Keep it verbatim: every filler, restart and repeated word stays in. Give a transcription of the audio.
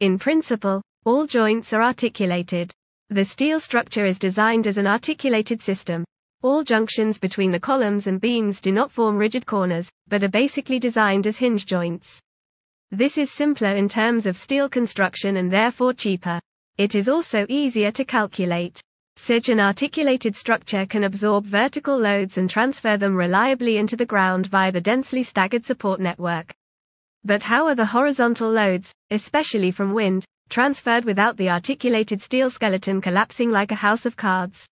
In principle, all joints are articulated. The steel structure is designed as an articulated system. All junctions between the columns and beams do not form rigid corners, but are basically designed as hinge joints. This is simpler in terms of steel construction and therefore cheaper. It is also easier to calculate. Such an articulated structure can absorb vertical loads and transfer them reliably into the ground via the densely staggered support network. But how are the horizontal loads, especially from wind, transferred without the articulated steel skeleton collapsing like a house of cards?